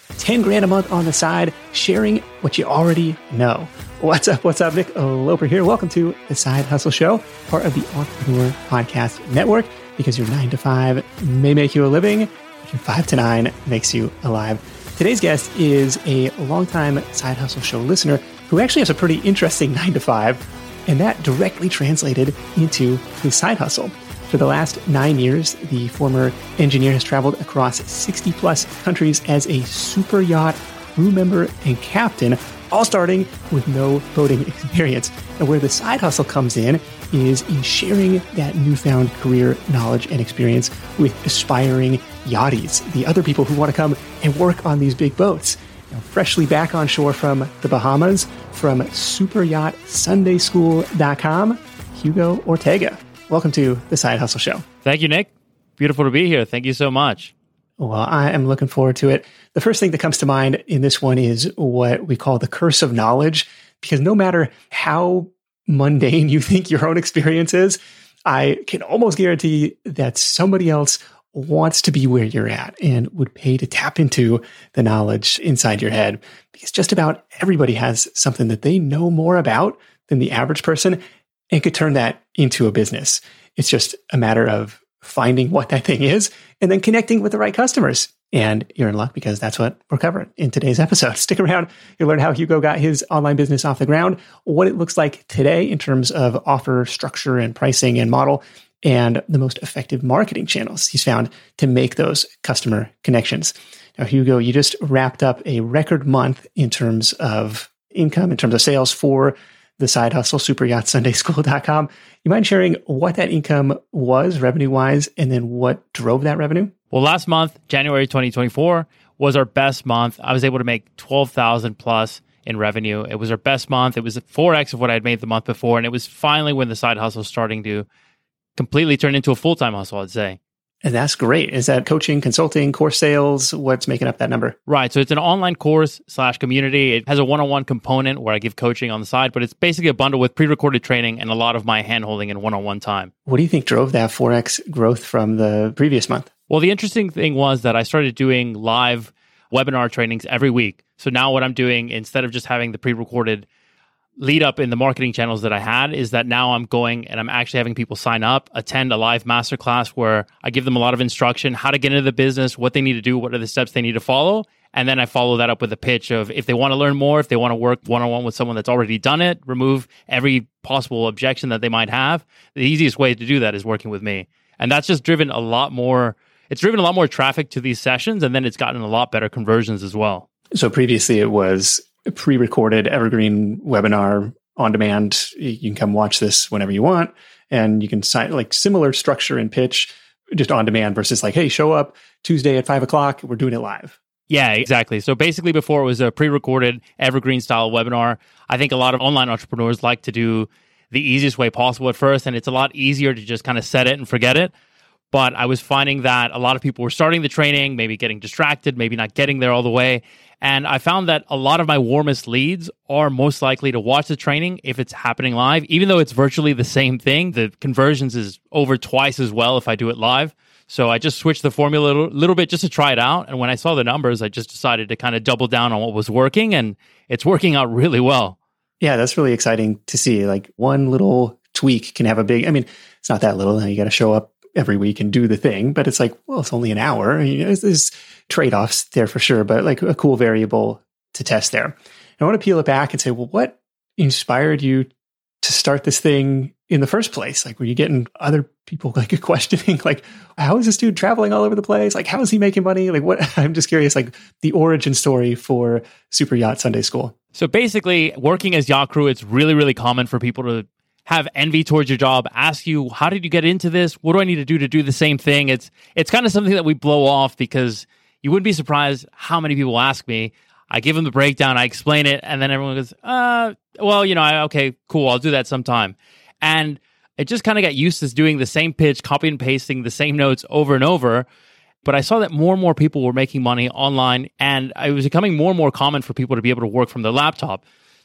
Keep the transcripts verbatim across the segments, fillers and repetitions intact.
ten grand a month on the side, sharing what you already know. What's up? What's up? Nick Loper here. Welcome to the Side Hustle Show, part of the Entrepreneur Podcast Network, because your nine to five may make you a living, but your five to nine makes you alive. Today's guest is a longtime Side Hustle Show listener who actually has a pretty interesting nine to five, and that directly translated into his side hustle. For the last nine years, the former engineer has traveled across sixty plus countries as a super yacht crew member and captain, all starting with no boating experience. And where the side hustle comes in is in sharing that newfound career knowledge and experience with aspiring yachties, the other people who want to come and work on these big boats. Now, freshly back on shore from the Bahamas, from super yacht sunday school dot com, Hugo Ortega. Welcome to the Side Hustle Show. Thank you, Nick. Beautiful to be here. Thank you so much. Well, I am looking forward to it. The first thing that comes to mind in this one is what we call the curse of knowledge, because no matter how mundane you think your own experience is, I can almost guarantee that somebody else wants to be where you're at and would pay to tap into the knowledge inside your head, because just about everybody has something that they know more about than the average person and could turn that into a business. It's just a matter of finding what that thing is and then connecting with the right customers. And you're in luck, because that's what we're covering in today's episode. Stick around. You'll learn how Hugo got his online business off the ground, what it looks like today in terms of offer structure and pricing and model, and the most effective marketing channels he's found to make those customer connections. Now, Hugo, you just wrapped up a record month in terms of income, in terms of sales for the side hustle, super yacht sunday school dot com. You mind sharing what that income was revenue-wise, and then what drove that revenue? Well, last month, January twenty twenty-four, was our best month. I was able to make twelve thousand plus in revenue. It was our best month. It was four X of what I'd made the month before. And it was finally when the side hustle was starting to completely turn into a full-time hustle, I'd say. And that's great. Is that coaching, consulting, course sales? What's making up that number? Right. So it's an online course slash community. It has a one-on-one component where I give coaching on the side, but it's basically a bundle with pre-recorded training and a lot of my hand-holding and one-on-one time. What do you think drove that four X growth from the previous month? Well, the interesting thing was that I started doing live webinar trainings every week. So now what I'm doing, instead of just having the pre-recorded lead up in the marketing channels that I had, is that now I'm going and I'm actually having people sign up, attend a live masterclass where I give them a lot of instruction, how to get into the business, what they need to do, what are the steps they need to follow. And then I follow that up with a pitch of if they want to learn more, if they want to work one-on-one with someone that's already done it, remove every possible objection that they might have. The easiest way to do that is working with me. And that's just driven a lot more, it's driven a lot more traffic to these sessions, and then it's gotten a lot better conversions as well. So previously it was a pre-recorded evergreen webinar on demand. You can come watch this whenever you want, and you can sign like similar structure and pitch just on demand versus like, hey, show up Tuesday at five o'clock. We're doing it live. Yeah, exactly. So basically before it was a pre-recorded evergreen style webinar. I think a lot of online entrepreneurs like to do the easiest way possible at first, and it's a lot easier to just kind of set it and forget it. But I was finding that a lot of people were starting the training, maybe getting distracted, maybe not getting there all the way. And I found that a lot of my warmest leads are most likely to watch the training if it's happening live. Even though it's virtually the same thing, the conversions is over twice as well if I do it live. So I just switched the formula a little, little bit just to try it out. And when I saw the numbers, I just decided to kind of double down on what was working, and it's working out really well. Yeah, that's really exciting to see. Like one little tweak can have a big, I mean, it's not that little. You got to show up every week and do the thing, but it's like, well, it's only an hour. You know, there's trade-offs there for sure, but like a cool variable to test there. And I want to peel it back and say, well, what inspired you to start this thing in the first place? Like, were you getting other people like questioning, like, how is this dude traveling all over the place? Like, how is he making money? Like, what? I'm just curious, like the origin story for Super Yacht Sunday School. So basically, working as yacht crew, it's really, really common for people to have envy towards your job, ask you, how did you get into this? What do I need to do to do the same thing? It's it's kind of something that we blow off, because you wouldn't be surprised how many people ask me. I give them the breakdown, I explain it, and then everyone goes, uh, well, you know, I, okay, cool, I'll do that sometime. And it just kind of got used to doing the same pitch, copy and pasting the same notes over and over. But I saw that more and more people were making money online, and it was becoming more and more common for people to be able to work from their laptop.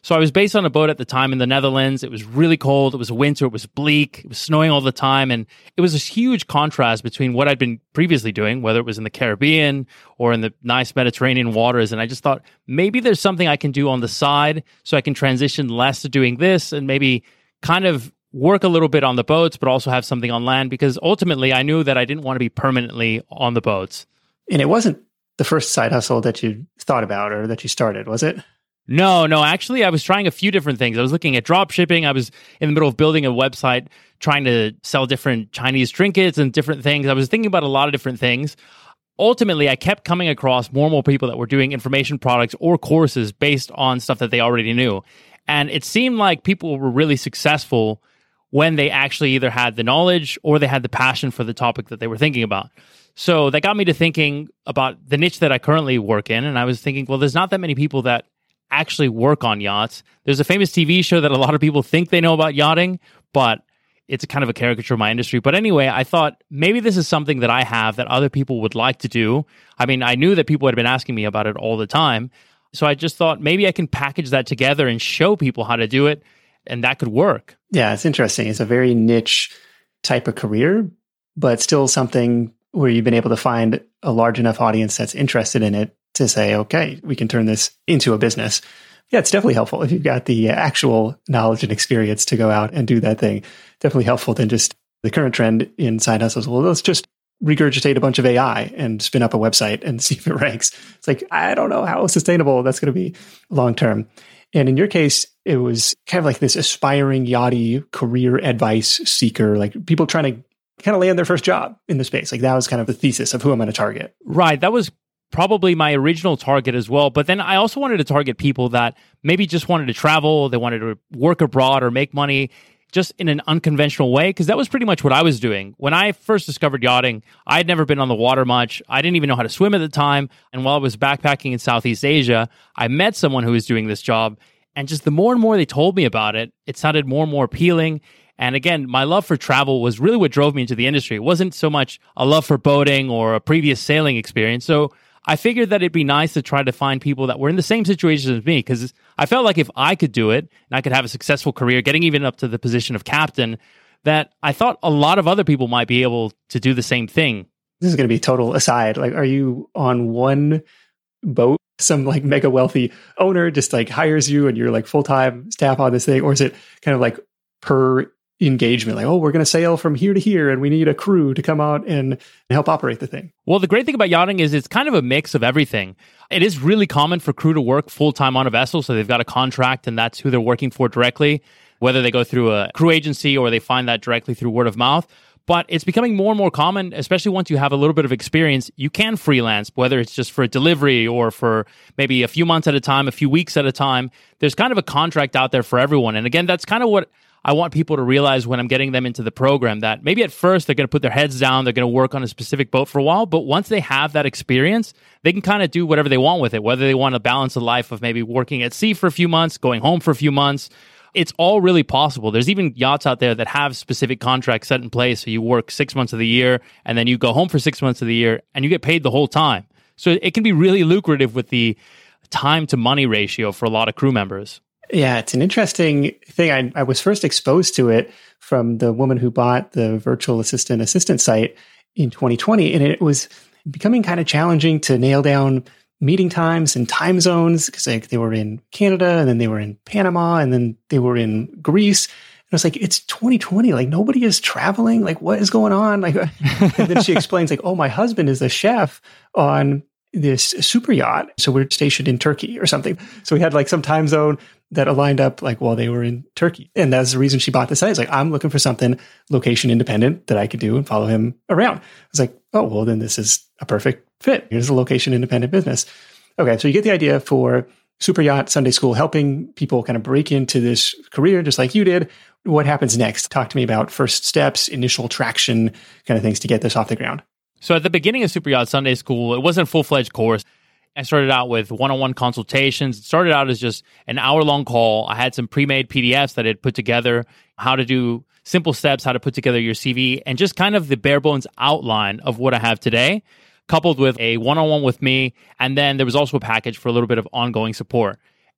So I was based on a boat at the time in the Netherlands. It was really cold. It was winter. It was bleak. It was snowing all the time. And it was a huge contrast between what I'd been previously doing, whether it was in the Caribbean or in the nice Mediterranean waters. And I just thought maybe there's something I can do on the side so I can transition less to doing this and maybe kind of work a little bit on the boats, but also have something on land, because ultimately I knew that I didn't want to be permanently on the boats. And it wasn't the first side hustle that you thought about or that you started, was it? No, no. Actually, I was trying a few different things. I was looking at drop shipping. I was in the middle of building a website, trying to sell different Chinese trinkets and different things. I was thinking about a lot of different things. Ultimately, I kept coming across more and more people that were doing information products or courses based on stuff that they already knew. And it seemed like people were really successful when they actually either had the knowledge or they had the passion for the topic that they were thinking about. So that got me to thinking about the niche that I currently work in. And I was thinking, well, there's not that many people that actually work on yachts. There's a famous T V show that a lot of people think they know about yachting, but it's a kind of a caricature of my industry. But anyway, I thought maybe this is something that I have that other people would like to do. I mean, I knew that people had been asking me about it all the time. So I just thought maybe I can package that together and show people how to do it, and that could work. Yeah, it's interesting. It's a very niche type of career, but still something where you've been able to find a large enough audience that's interested in it to say, okay, we can turn this into a business. Yeah, it's definitely helpful if you've got the actual knowledge and experience to go out and do that thing. Definitely helpful than just the current trend in side hustles. Well, let's just regurgitate a bunch of A I and spin up a website and see if it ranks. It's like, I don't know how sustainable that's going to be long term. And in your case, it was kind of like this aspiring yachty career advice seeker, like people trying to kind of land their first job in the space. Like that was kind of the thesis of who I'm going to target. Right. That was probably my original target as well. But then I also wanted to target people that maybe just wanted to travel, they wanted to work abroad or make money just in an unconventional way, because that was pretty much what I was doing. When I first discovered yachting, I had never been on the water much. I didn't even know how to swim at the time. And while I was backpacking in Southeast Asia, I met someone who was doing this job. And just the more and more they told me about it, it sounded more and more appealing. And again, my love for travel was really what drove me into the industry. It wasn't so much a love for boating or a previous sailing experience. So I figured that it'd be nice to try to find people that were in the same situation as me, because I felt like if I could do it and I could have a successful career, getting even up to the position of captain, that I thought a lot of other people might be able to do the same thing. This is going to be total aside. Like, are you on one boat? Some like mega wealthy owner just like hires you and you're like full-time staff on this thing? Or is it kind of like per engagement, like, oh, we're going to sail from here to here and we need a crew to come out and help operate the thing? Well, the great thing about yachting is it's kind of a mix of everything. It is really common for crew to work full-time on a vessel, so they've got a contract and that's who they're working for directly, whether they go through a crew agency or they find that directly through word of mouth. But it's becoming more and more common, especially once you have a little bit of experience. You can freelance, whether it's just for a delivery or for maybe a few months at a time, a few weeks at a time. There's kind of a contract out there for everyone. And again, that's kind of what I want people to realize when I'm getting them into the program, that maybe at first they're going to put their heads down, they're going to work on a specific boat for a while, but once they have that experience, they can kind of do whatever they want with it, whether they want to balance a life of maybe working at sea for a few months, going home for a few months. It's all really possible. There's even yachts out there that have specific contracts set in place, so you work six months of the year, and then you go home for six months of the year, and you get paid the whole time. So it can be really lucrative with the time to money ratio for a lot of crew members. Yeah, it's an interesting thing. I, I was first exposed to it from the woman who bought the virtual assistant assistant site in twenty twenty. And it was becoming kind of challenging to nail down meeting times and time zones, because like they were in Canada and then they were in Panama and then they were in Greece. And I was like, it's twenty twenty. Like nobody is traveling. Like what is going on? Like, and then she explains like, oh, my husband is a chef on this super yacht. So we're stationed in Turkey or something. So we had like some time zone that aligned up like while they were in Turkey. And that's the reason she bought the site. It's like, I'm looking for something location independent that I could do and follow him around. I was like, oh, well, then this is a perfect fit. Here's a location independent business. Okay. So you get the idea for Super Yacht Sunday School, helping people kind of break into this career, just like you did. What happens next? Talk to me about first steps, initial traction kind of things to get this off the ground. So at the beginning of Super Yacht Sunday School, it wasn't a full-fledged course. I started out with one-on-one consultations. It started out as just an hour-long call. I had some pre-made P D Fs that I had put together, how to do simple steps, how to put together your C V, and just kind of the bare-bones outline of what I have today, coupled with a one-on-one with me. And then there was also a package for a little bit of ongoing support.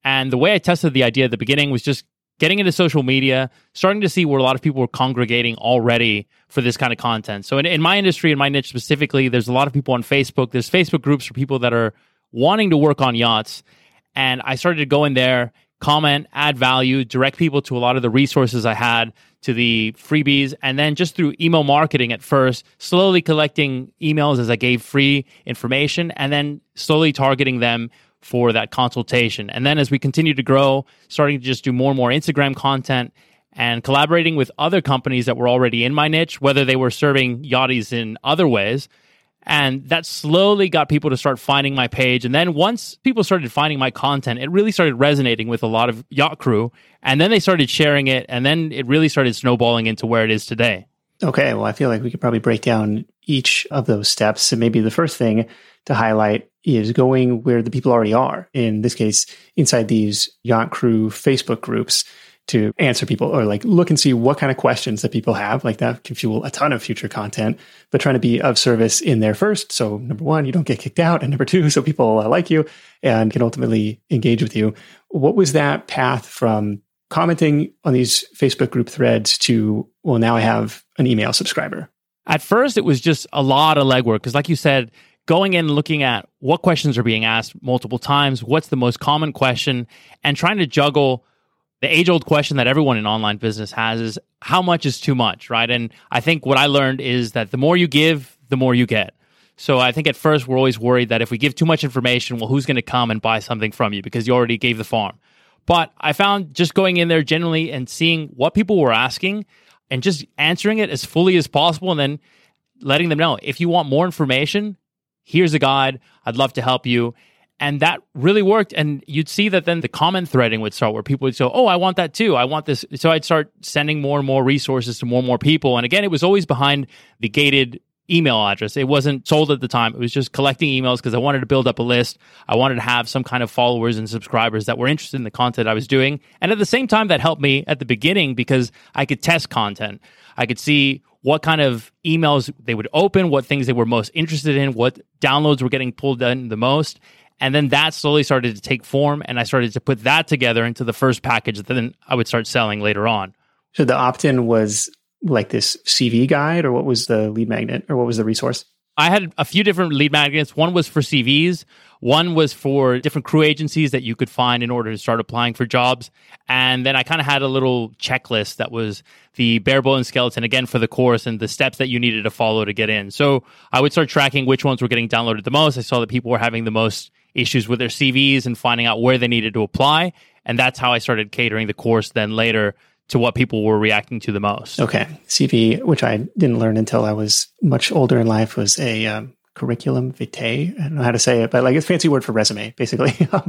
And the way I tested the idea at the beginning was just getting into social media, starting to see where a lot of people were congregating already for this kind of content. So in, in my industry, in my niche specifically, there's a lot of people on Facebook. There's Facebook groups for people that are wanting to work on yachts. And I started to go in there, comment, add value, direct people to a lot of the resources I had, to the freebies, and then just through email marketing at first, slowly collecting emails as I gave free information, and then slowly targeting them for that consultation. And then as we continue to grow, starting to just do more and more Instagram content and collaborating with other companies that were already in my niche, whether they were serving yachties in other ways. And that slowly got people to start finding my page. And then once people started finding my content, it really started resonating with a lot of yacht crew. And then they started sharing it. And then it really started snowballing into where it is today. Okay. Well, I feel like we could probably break down each of those steps. And maybe the first thing to highlight is going where the people already are. In this case, inside these yacht crew Facebook groups, to answer people or like look and see what kind of questions that people have. Like that can fuel a ton of future content, but trying to be of service in there first. So number one, you don't get kicked out. And number two, so people uh, like you and can ultimately engage with you. What was that path from commenting on these Facebook group threads to, well, now I have an email subscriber? At first, it was just a lot of legwork. Because like you said, going in and looking at what questions are being asked multiple times, what's the most common question, and trying to juggle the age-old question that everyone in online business has is how much is too much, right? And I think what I learned is that the more you give, the more you get. So I think at first we're always worried that if we give too much information, well, who's going to come and buy something from you because you already gave the farm? But I found just going in there generally and seeing what people were asking and just answering it as fully as possible and then letting them know, if you want more information, here's a guide. I'd love to help you. And that really worked. And you'd see that then the comment threading would start where people would say, oh, I want that too. I want this. So I'd start sending more and more resources to more and more people. And again, it was always behind the gated email address. It wasn't sold at the time. It was just collecting emails because I wanted to build up a list. I wanted to have some kind of followers and subscribers that were interested in the content I was doing. And at the same time, that helped me at the beginning because I could test content. I could see what kind of emails they would open, what things they were most interested in, what downloads were getting pulled in the most. And then that slowly started to take form, and I started to put that together into the first package that then I would start selling later on. So the opt-in was like this C V guide, or what was the lead magnet, or what was the resource? I had a few different lead magnets. One was for C Vs. One was for different crew agencies that you could find in order to start applying for jobs. And then I kind of had a little checklist that was the bare bones skeleton, again, for the course and the steps that you needed to follow to get in. So I would start tracking which ones were getting downloaded the most. I saw that people were having the most issues with their C Vs and finding out where they needed to apply. And that's how I started catering the course then later to what people were reacting to the most. Okay. C V, which I didn't learn until I was much older in life, was a um, curriculum vitae. I don't know how to say it, but like it's a fancy word for resume, basically.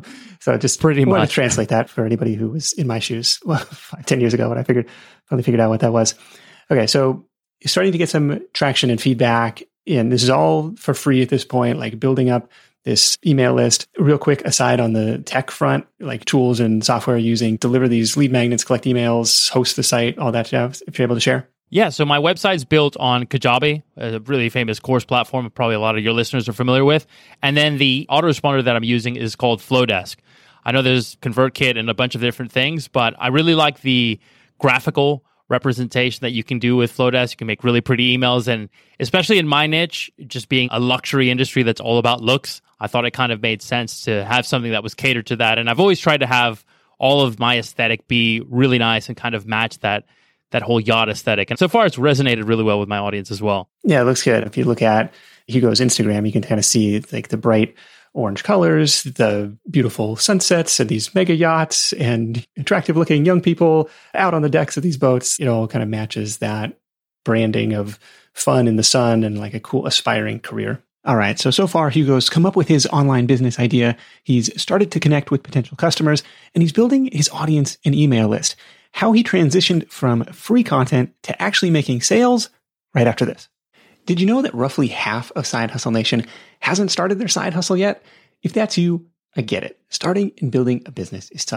So just pretty much to translate that for anybody who was in my shoes well, five, ten years ago when I figured, finally figured out what that was. Okay. So you're starting to get some traction and feedback, and this is all for free at this point, like building up this email list. Real quick aside on the tech front, like tools and software using, deliver these lead magnets, collect emails, host the site, all that stuff, if you're able to share. Yeah, so my website's built on Kajabi, a really famous course platform, probably a lot of your listeners are familiar with. And then the autoresponder that I'm using is called Flowdesk. I know there's ConvertKit and a bunch of different things, but I really like the graphical representation that you can do with Flowdesk. You can make really pretty emails. And especially in my niche, just being a luxury industry that's all about looks, I thought it kind of made sense to have something that was catered to that. And I've always tried to have all of my aesthetic be really nice and kind of match that that whole yacht aesthetic. And so far, it's resonated really well with my audience as well. Yeah, it looks good. If you look at Hugo's Instagram, you can kind of see like the bright orange colors, the beautiful sunsets and these mega yachts and attractive looking young people out on the decks of these boats. It all kind of matches that branding of fun in the sun and like a cool aspiring career. All right. So, so far, Hugo's come up with his online business idea. He's started to connect with potential customers, and he's building his audience and email list. How he transitioned from free content to actually making sales right after this. Did you know that roughly half of Side Hustle Nation hasn't started their side hustle yet? If that's you, I get it. Starting and building a business is tough.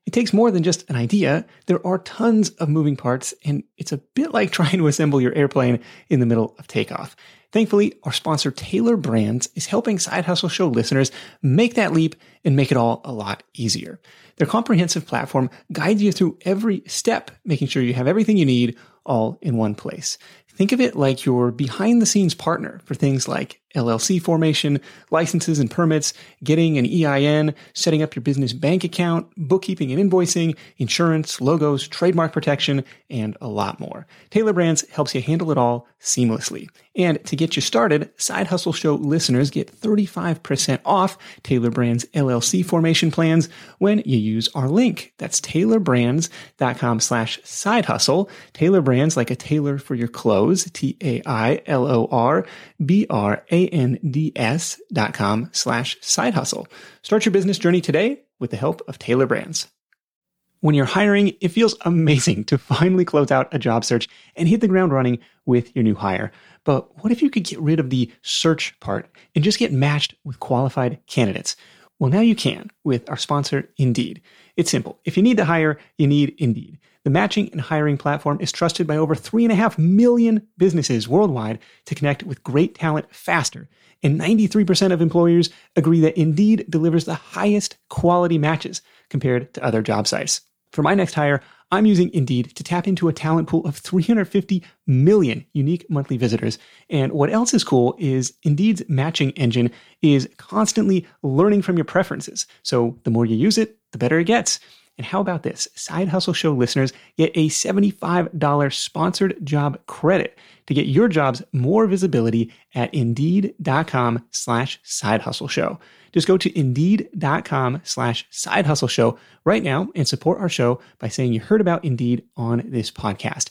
It takes more than just an idea. There are tons of moving parts, and it's a bit like trying to assemble your airplane in the middle of takeoff. Thankfully, our sponsor, Tailor Brands, is helping Side Hustle Show listeners make that leap and make it all a lot easier. Their comprehensive platform guides you through every step, making sure you have everything you need all in one place. Think of it like your behind-the-scenes partner for things like L L C formation, licenses and permits, getting an E I N, setting up your business bank account, bookkeeping and invoicing, insurance, logos, trademark protection, and a lot more. Tailor Brands helps you handle it all seamlessly. And to get you started, Side Hustle Show listeners get thirty-five percent off Tailor Brands L L C formation plans when you use our link. That's tailorbrands.com slash side hustle. Tailor Brands, like a tailor for your clothes, T A I L O R B R A N D S dot com slash side hustle. Start your business journey today with the help of Tailor Brands. When you're hiring, it feels amazing to finally close out a job search and hit the ground running with your new hire. But what if you could get rid of the search part and just get matched with qualified candidates? Well, now you can with our sponsor, Indeed. It's simple. If you need to hire, you need Indeed. The matching and hiring platform is trusted by over three and a half million businesses worldwide to connect with great talent faster. And ninety-three percent of employers agree that Indeed delivers the highest quality matches compared to other job sites. For my next hire, I'm using Indeed to tap into a talent pool of three hundred fifty million unique monthly visitors. And what else is cool is Indeed's matching engine is constantly learning from your preferences. So the more you use it, the better it gets. And how about this? Side Hustle Show listeners get a seventy-five dollars sponsored job credit to get your jobs more visibility at indeed.com slash side hustle show. Just go to indeed.com slash side hustle show right now and support our show by saying you heard about Indeed on this podcast.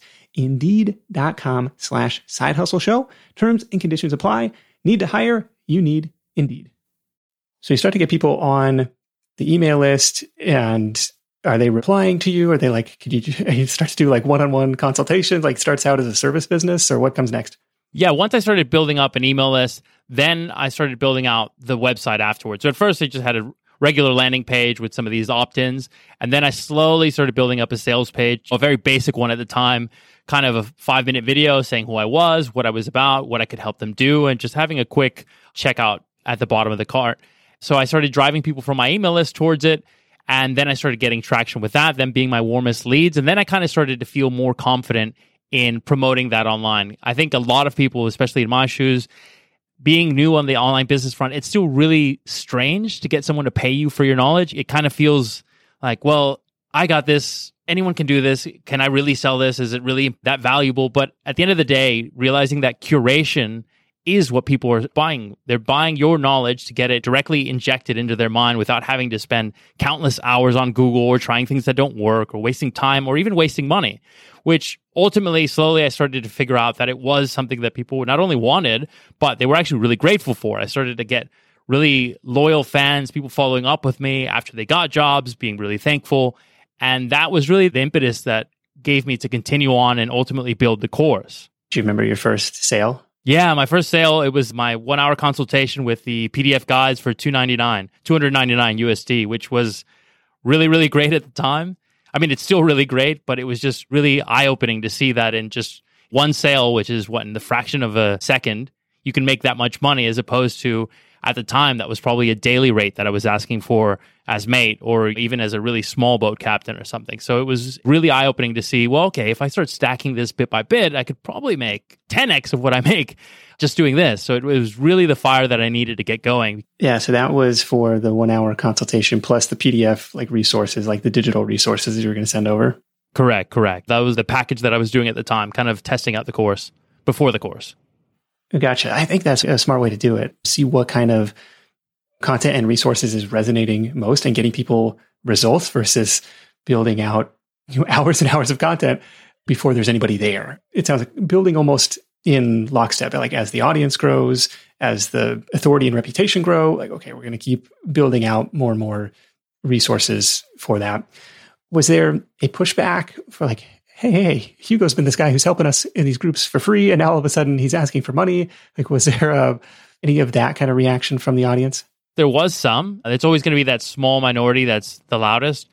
Indeed.com slash side hustle show. Terms and conditions apply. Need to hire? You need Indeed. So you start to get people on the email list, and are they replying to you? Are they like, could you, you start to do like one-on-one consultations, like starts out as a service business, or what comes next? Yeah, once I started building up an email list, then I started building out the website afterwards. So at first, I just had a regular landing page with some of these opt-ins, and then I slowly started building up a sales page, a very basic one at the time, kind of a five-minute video saying who I was, what I was about, what I could help them do, and just having a quick checkout at the bottom of the cart. So I started driving people from my email list towards it, and then I started getting traction with that, them being my warmest leads, and then I kind of started to feel more confident in promoting that online. I think a lot of people, especially in my shoes, being new on the online business front, it's still really strange to get someone to pay you for your knowledge. It kind of feels like, well, I got this. Anyone can do this. Can I really sell this? Is it really that valuable? But at the end of the day, realizing that curation is what people are buying. They're buying your knowledge to get it directly injected into their mind without having to spend countless hours on Google or trying things that don't work or wasting time or even wasting money, which ultimately, slowly, I started to figure out that it was something that people not only wanted, but they were actually really grateful for. I started to get really loyal fans, people following up with me after they got jobs, being really thankful. And that was really the impetus that gave me to continue on and ultimately build the course. Do you remember your first sale? Yeah, my first sale, it was my one-hour consultation with the P D F guides for two hundred ninety-nine dollars, two hundred ninety-nine U S D, which was really, really great at the time. I mean, it's still really great, but it was just really eye-opening to see that in just one sale, which is what, in the fraction of a second, you can make that much money, as opposed to, at the time, that was probably a daily rate that I was asking for as mate, or even as a really small boat captain or something. So it was really eye-opening to see, well, okay, if I start stacking this bit by bit, I could probably make ten x of what I make just doing this. So it was really the fire that I needed to get going. Yeah, so that was for the one-hour consultation plus the P D F like resources, like the digital resources that you were going to send over? Correct, correct. That was the package that I was doing at the time, kind of testing out the course before the course. Gotcha. I think that's a smart way to do it. See what kind of content and resources is resonating most and getting people results versus building out, you know, hours and hours of content before there's anybody there. It sounds like building almost in lockstep, like as the audience grows, as the authority and reputation grow, like, okay, we're going to keep building out more and more resources for that. Was there a pushback for like, hey, hey, Hugo's been this guy who's helping us in these groups for free, and now all of a sudden he's asking for money? Like, was there uh, any of that kind of reaction from the audience? There was some. It's always going to be that small minority that's the loudest.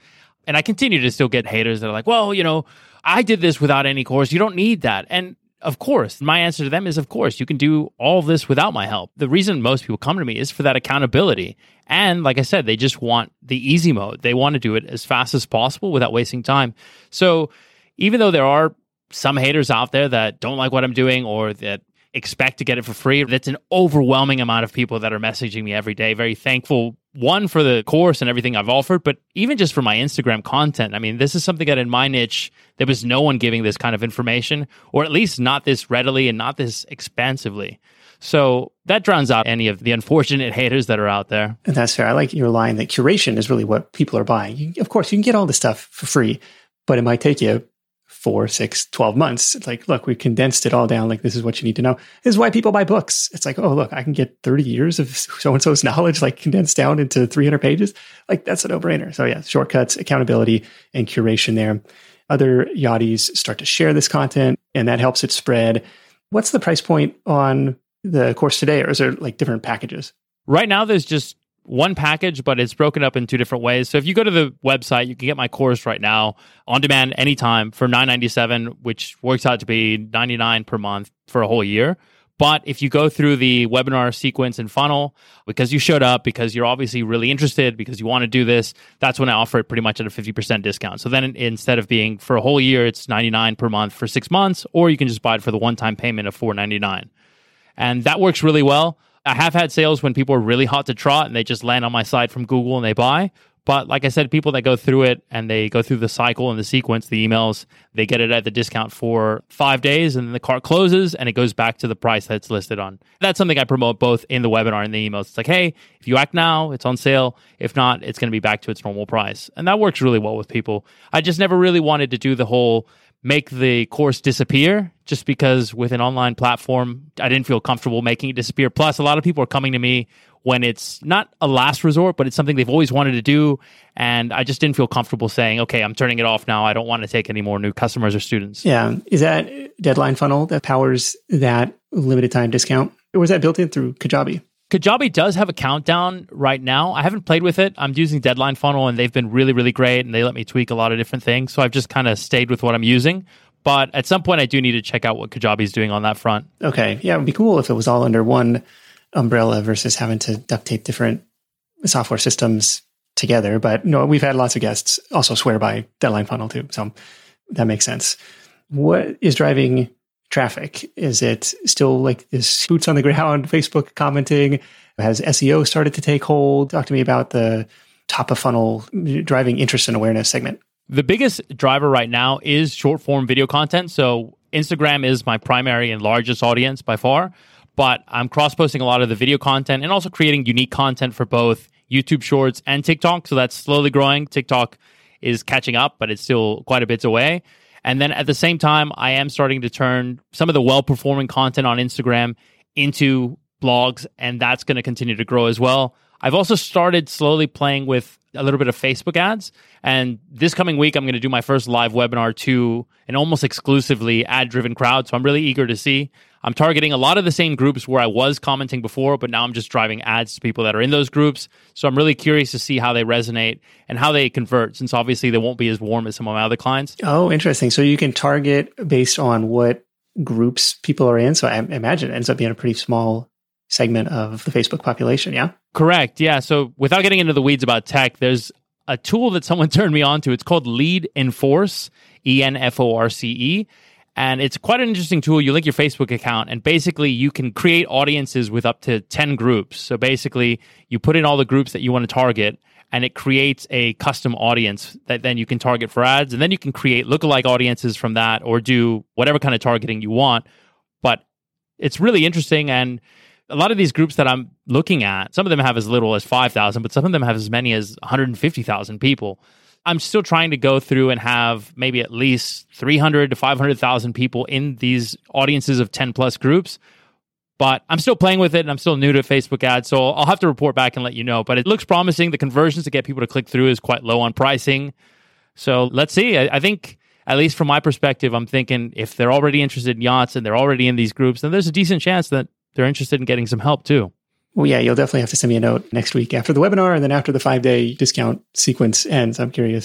And I continue to still get haters that are like, well, you know, I did this without any course. You don't need that. And of course, my answer to them is, of course, you can do all this without my help. The reason most people come to me is for that accountability. And like I said, they just want the easy mode. They want to do it as fast as possible without wasting time. So even though there are some haters out there that don't like what I'm doing or that expect to get it for free, that's an overwhelming amount of people that are messaging me every day. Very thankful, one, for the course and everything I've offered, but even just for my Instagram content. I mean, this is something that in my niche, there was no one giving this kind of information, or at least not this readily and not this expansively. So that drowns out any of the unfortunate haters that are out there. And that's fair. I like your line that curation is really what people are buying. You, of course, you can get all this stuff for free, but it might take you four, six, twelve months. It's like, look, we condensed it all down. Like, this is what you need to know. This is why people buy books. It's like, oh, look, I can get thirty years of so-and-so's knowledge, like condensed down into three hundred pages. Like, that's a no-brainer. So yeah, shortcuts, accountability, and curation there. Other Yachties start to share this content, and that helps it spread. What's the price point on the course today, or is there like different packages? Right now, there's just one package, but it's broken up in two different ways. So if you go to the website, you can get my course right now on demand anytime for nine ninety-seven, which works out to be ninety-nine per month for a whole year. But if you go through the webinar sequence and funnel, because you showed up, because you're obviously really interested, because you want to do this, that's when I offer it pretty much at a fifty percent discount. So then instead of being for a whole year, it's ninety-nine per month for six months, or you can just buy it for the one-time payment of four ninety-nine. And that works really well. I have had sales when people are really hot to trot and they just land on my site from Google and they buy. But like I said, people that go through it and they go through the cycle and the sequence, the emails, they get it at the discount for five days and then the cart closes and it goes back to the price that it's listed on. That's something I promote both in the webinar and the emails. It's like, hey, if you act now, it's on sale. If not, it's going to be back to its normal price. And that works really well with people. I just never really wanted to do the whole make the course disappear, just because with an online platform, I didn't feel comfortable making it disappear. Plus, a lot of people are coming to me when it's not a last resort, but it's something they've always wanted to do. And I just didn't feel comfortable saying, okay, I'm turning it off now. I don't want to take any more new customers or students. Yeah. Is that Deadline Funnel that powers that limited time discount? Or was that built in through Kajabi? Kajabi does have a countdown right now. I haven't played with it. I'm using Deadline Funnel, and they've been really, really great, and they let me tweak a lot of different things. So I've just kind of stayed with what I'm using. But at some point, I do need to check out what Kajabi is doing on that front. Okay. Yeah, it would be cool if it was all under one umbrella versus having to duct tape different software systems together. But no, we've had lots of guests also swear by Deadline Funnel too. So that makes sense. What is driving traffic? Is it still like this boots on the ground, Facebook commenting? Has S E O started to take hold? Talk to me about the top of funnel driving interest and awareness segment. The biggest driver right now is short form video content. So Instagram is my primary and largest audience by far, but I'm cross posting a lot of the video content and also creating unique content for both YouTube Shorts and TikTok. So that's slowly growing. TikTok is catching up, but it's still quite a bit away. And then at the same time, I am starting to turn some of the well-performing content on Instagram into blogs, and that's going to continue to grow as well. I've also started slowly playing with a little bit of Facebook ads. And this coming week, I'm going to do my first live webinar to an almost exclusively ad-driven crowd. So I'm really eager to see. I'm targeting a lot of the same groups where I was commenting before, but now I'm just driving ads to people that are in those groups. So I'm really curious to see how they resonate and how they convert, since obviously they won't be as warm as some of my other clients. Oh, interesting. So you can target based on what groups people are in. So I imagine it ends up being a pretty small segment of the Facebook population, yeah? Correct, yeah. So without getting into the weeds about tech, there's a tool that someone turned me on to. It's called Lead Enforce, E N F O R C E. And it's quite an interesting tool. You link your Facebook account, and basically you can create audiences with up to ten groups. So basically, you put in all the groups that you want to target, and it creates a custom audience that then you can target for ads. And then you can create lookalike audiences from that or do whatever kind of targeting you want. But it's really interesting. And a lot of these groups that I'm looking at, some of them have as little as five thousand, but some of them have as many as one hundred fifty thousand people. I'm still trying to go through and have maybe at least three hundred to five hundred thousand people in these audiences of ten plus groups. But I'm still playing with it, and I'm still new to Facebook ads, so I'll have to report back and let you know. But it looks promising. The conversions to get people to click through is quite low on pricing. So let's see. I, I think, at least from my perspective, I'm thinking if they're already interested in yachts and they're already in these groups, then there's a decent chance that they're interested in getting some help too. Well, yeah, you'll definitely have to send me a note next week after the webinar and then after the five-day discount sequence ends. I'm curious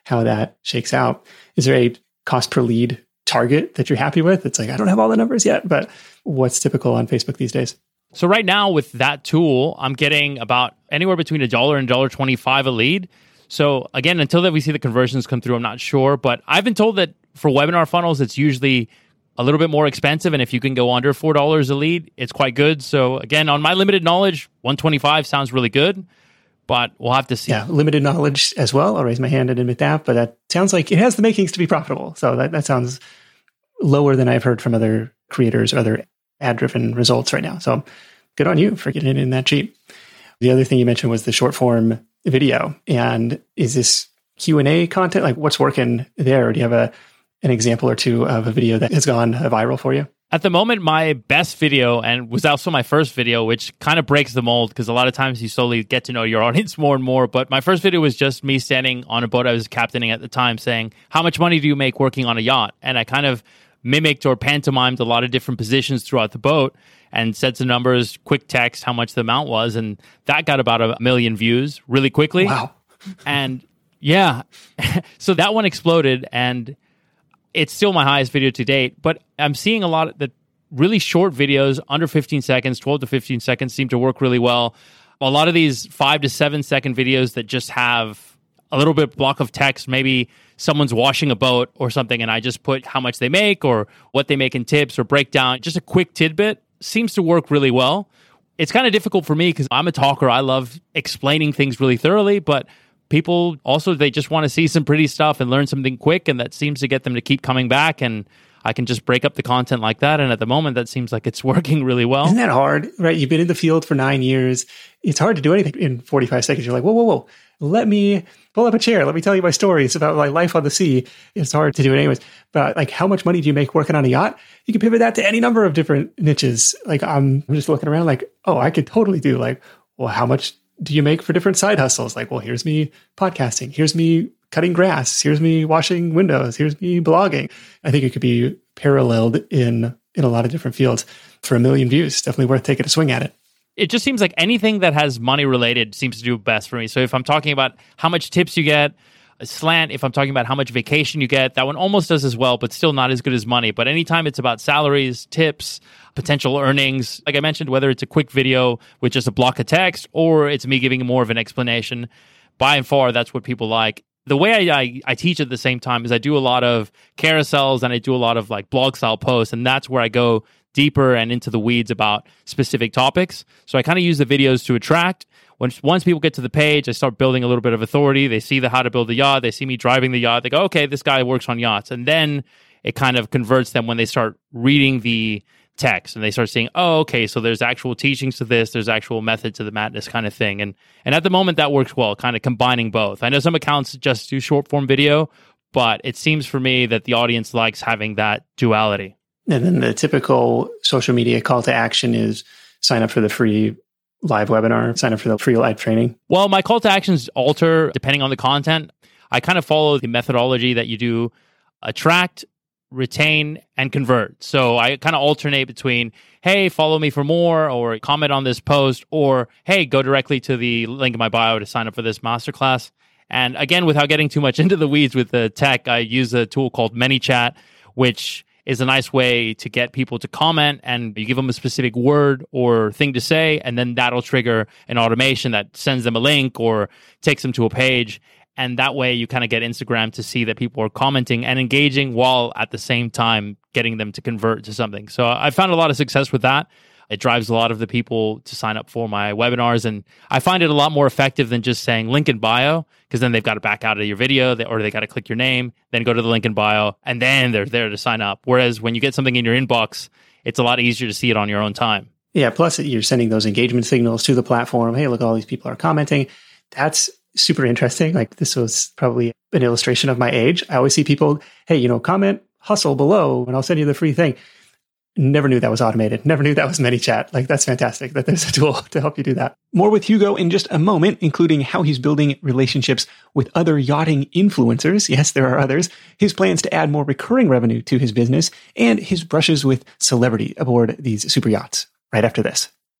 how that shakes out. Is there a cost per lead target that you're happy with? It's like, I don't have all the numbers yet, but what's typical on Facebook these days? So right now with that tool, I'm getting about anywhere between a dollar and a dollar twenty-five a lead. So again, until that we see the conversions come through, I'm not sure. But I've been told that for webinar funnels, it's usually a little bit more expensive. And if you can go under four dollars a lead, it's quite good. So again, on my limited knowledge, one twenty-five sounds really good, but we'll have to see. Yeah, limited knowledge as well. I'll raise my hand and admit that, but that sounds like it has the makings to be profitable. So that, that sounds lower than I've heard from other creators or other ad-driven results right now. So good on you for getting it in that cheap. The other thing you mentioned was the short form video. And is this Q and A content? Like what's working there? Or do you have a an example or two of a video that has gone viral for you? At the moment, my best video, and was also my first video, which kind of breaks the mold because a lot of times you slowly get to know your audience more and more. But my first video was just me standing on a boat I was captaining at the time saying, how much money do you make working on a yacht? And I kind of mimicked or pantomimed a lot of different positions throughout the boat and said some numbers, quick text, how much the amount was. And that got about a million views really quickly. Wow. And yeah, so that one exploded and it's still my highest video to date. But I'm seeing a lot of the really short videos, under fifteen seconds, twelve to fifteen seconds seem to work really well. A lot of these five to seven second videos that just have a little bit block of text, maybe someone's washing a boat or something, and I just put how much they make or what they make in tips or breakdown, just a quick tidbit, seems to work really well. It's kind of difficult for me because I'm a talker. I love explaining things really thoroughly, but people also, they just want to see some pretty stuff and learn something quick, and that seems to get them to keep coming back, and I can just break up the content like that. And at the moment, that seems like it's working really well. Isn't that hard, right? You've been in the field for nine years. It's hard to do anything in forty-five seconds. You're like, whoa, whoa, whoa. Let me pull up a chair. Let me tell you my stories about my life on the sea. It's hard to do it anyways. But like, how much money do you make working on a yacht? You can pivot that to any number of different niches. Like I'm just looking around like, oh, I could totally do like, well, how much do you make for different side hustles? Like, well, here's me podcasting. Here's me cutting grass. Here's me washing windows. Here's me blogging. I think it could be paralleled in, in a lot of different fields for a million views. Definitely worth taking a swing at it. It just seems like anything that has money related seems to do best for me. So if I'm talking about how much tips you get, a slant, if I'm talking about how much vacation you get, that one almost does as well, but still not as good as money. But anytime it's about salaries, tips, potential earnings, like I mentioned, whether it's a quick video with just a block of text or it's me giving more of an explanation, by and far, that's what people like. The way I, I, I teach at the same time is I do a lot of carousels and I do a lot of like blog style posts, and that's where I go deeper and into the weeds about specific topics. So I kind of use the videos to attract. Once, once people get to the page, I start building a little bit of authority. They see the how to build a yacht. They see me driving the yacht. They go, okay, this guy works on yachts. And then it kind of converts them when they start reading the text and they start seeing, oh, okay, so there's actual teachings to this. There's actual method to the madness kind of thing. And and at the moment, that works well, kind of combining both. I know some accounts just do short form video, but it seems for me that the audience likes having that duality. And then the typical social media call to action is sign up for the free live webinar, sign up for the free live training. Well, my call to actions alter depending on the content. I kind of follow the methodology that you do attract, retain, and convert. So I kind of alternate between, hey, follow me for more, or comment on this post, or hey, go directly to the link in my bio to sign up for this masterclass. And again, without getting too much into the weeds with the tech, I use a tool called ManyChat, which is a nice way to get people to comment, and you give them a specific word or thing to say, and then that'll trigger an automation that sends them a link or takes them to a page. And that way you kind of get Instagram to see that people are commenting and engaging while at the same time getting them to convert to something. So I found a lot of success with that. It drives a lot of the people to sign up for my webinars. And I find it a lot more effective than just saying link in bio, because then they've got to back out of your video or they got to click your name, then go to the link in bio, and then they're there to sign up. Whereas when you get something in your inbox, it's a lot easier to see it on your own time. Yeah. Plus you're sending those engagement signals to the platform. Hey, look, all these people are commenting. That's super interesting. Like this was probably an illustration of my age. I always see people, hey, you know, comment hustle below and I'll send you the free thing. Never knew that was automated. Never knew that was ManyChat. Like, that's fantastic that there's a tool to help you do that. More with Hugo in just a moment, including how he's building relationships with other yachting influencers. Yes, there are others. His plans to add more recurring revenue to his business, and his brushes with celebrity aboard these super yachts. Right after this.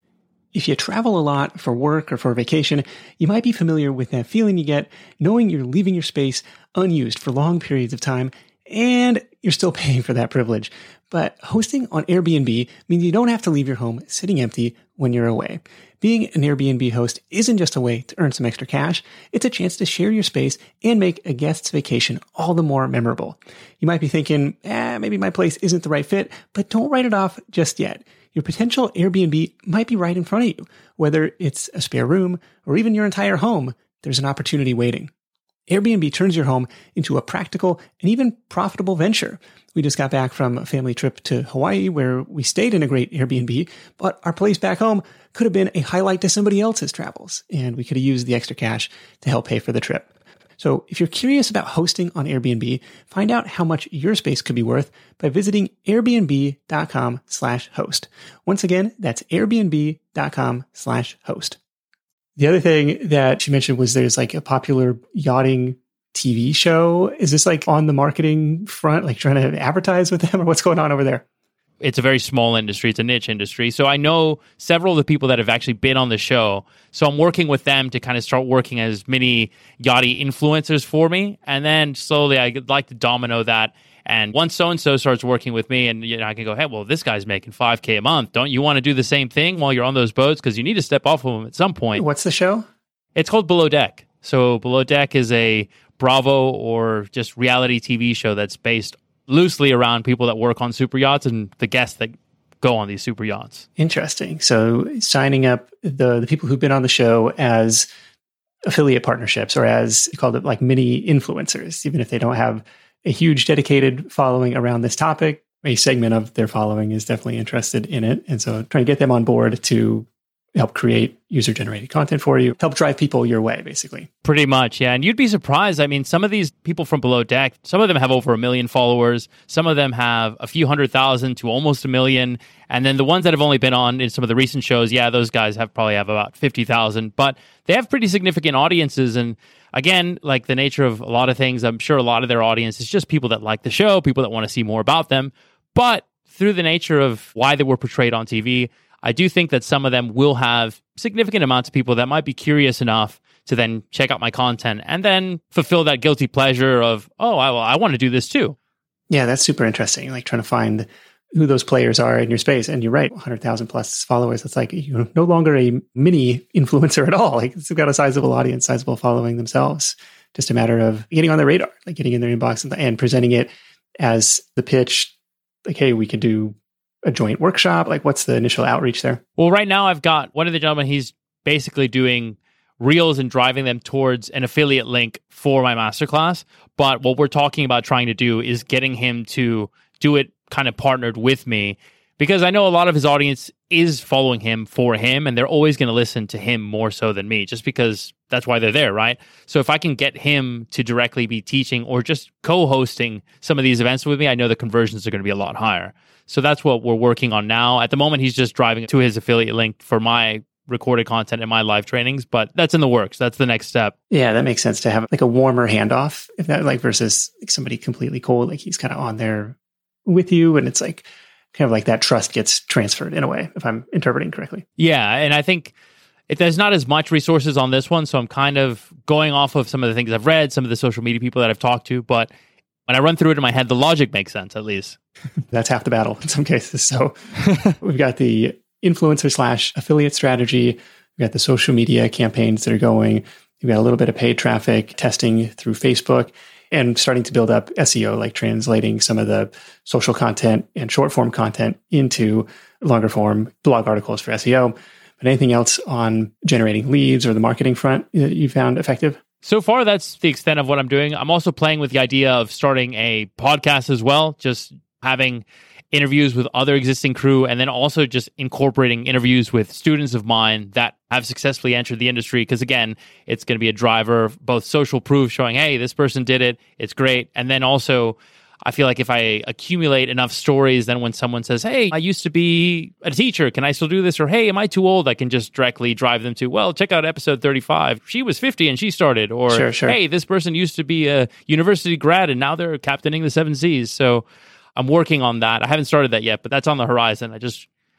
If you travel a lot for work or for vacation, you might be familiar with that feeling you get knowing you're leaving your space unused for long periods of time and you're still paying for that privilege. But hosting on Airbnb means you don't have to leave your home sitting empty when you're away. Being an Airbnb host isn't just a way to earn some extra cash. It's a chance to share your space and make a guest's vacation all the more memorable. You might be thinking, eh, maybe my place isn't the right fit, but don't write it off just yet. Your potential Airbnb might be right in front of you. Whether it's a spare room or even your entire home, there's an opportunity waiting. Airbnb turns your home into a practical and even profitable venture. We just got back from a family trip to Hawaii where we stayed in a great Airbnb, but our place back home could have been a highlight to somebody else's travels, and we could have used the extra cash to help pay for the trip. So if you're curious about hosting on Airbnb, find out how much your space could be worth by visiting airbnb.com slash host. Once again, that's airbnb.com slash host. The other thing that she mentioned was there's like a popular yachting T V show. Is this like on the marketing front, like trying to advertise with them, or what's going on over there? It's a very small industry. It's a niche industry. So I know several of the people that have actually been on the show. So I'm working with them to kind of start working as mini yachty influencers for me. And then slowly I'd like to domino that. And once so-and-so starts working with me and you know, I can go, hey, well, this guy's making five K a month. Don't you want to do the same thing while you're on those boats? Because you need to step off of them at some point. What's the show? It's called Below Deck. So Below Deck is a Bravo or just reality T V show that's based loosely around people that work on super yachts and the guests that go on these super yachts. Interesting. So signing up the, the people who've been on the show as affiliate partnerships or as you called it like mini influencers, even if they don't have a huge dedicated following around this topic, a segment of their following is definitely interested in it. And so trying to get them on board to help create user-generated content for you, help drive people your way, basically. Pretty much, yeah. And you'd be surprised. I mean, some of these people from Below Deck, some of them have over a million followers. Some of them have a few hundred thousand to almost a million. And then the ones that have only been on in some of the recent shows, yeah, those guys have probably have about fifty thousand. But they have pretty significant audiences. And again, like the nature of a lot of things, I'm sure a lot of their audience is just people that like the show, people that want to see more about them. But through the nature of why they were portrayed on T V, I do think that some of them will have significant amounts of people that might be curious enough to then check out my content and then fulfill that guilty pleasure of, oh, I, well, I want to do this too. Yeah, that's super interesting. Like trying to find who those players are in your space. And you're right, one hundred thousand plus followers. It's like you're no longer a mini influencer at all. Like it's got a sizable audience, sizable following themselves. Just a matter of getting on their radar, like getting in their inbox and, and presenting it as the pitch. Like, hey, we could do a joint workshop. Like what's the initial outreach there? Well, right now I've got one of the gentlemen, he's basically doing reels and driving them towards an affiliate link for my masterclass. But what we're talking about trying to do is getting him to do it kind of partnered with me, because I know a lot of his audience is following him for him, and they're always going to listen to him more so than me, just because that's why they're there, right? So if I can get him to directly be teaching or just co-hosting some of these events with me, I know the conversions are going to be a lot higher. So that's what we're working on now. At the moment, he's just driving to his affiliate link for my recorded content and my live trainings, but that's in the works. That's the next step. Yeah, that makes sense to have like a warmer handoff, if that like versus like somebody completely cold, like he's kind of on there with you, and it's like kind of like that trust gets transferred in a way, if I'm interpreting correctly. Yeah, and I think if there's not as much resources on this one, so I'm kind of going off of some of the things I've read, some of the social media people that I've talked to, but when I run through it in my head, the logic makes sense, at least. That's half the battle in some cases. So we've got the influencer slash affiliate strategy. We've got the social media campaigns that are going. We've got a little bit of paid traffic testing through Facebook and starting to build up S E O, like translating some of the social content and short form content into longer form blog articles for S E O. But anything else on generating leads or the marketing front that you found effective? So far, that's the extent of what I'm doing. I'm also playing with the idea of starting a podcast as well, just having interviews with other existing crew, and then also just incorporating interviews with students of mine that have successfully entered the industry. Because again, it's going to be a driver of both social proof showing, hey, this person did it, it's great. And then also, I feel like if I accumulate enough stories, then when someone says, hey, I used to be a teacher, can I still do this? Or, hey, am I too old? I can just directly drive them to, well, check out episode thirty-five. She was fifty and she started. Or, sure, sure. Hey, this person used to be a university grad and now they're captaining the Seven Seas. So I'm working on that. I haven't started that yet, but that's on the horizon. I just,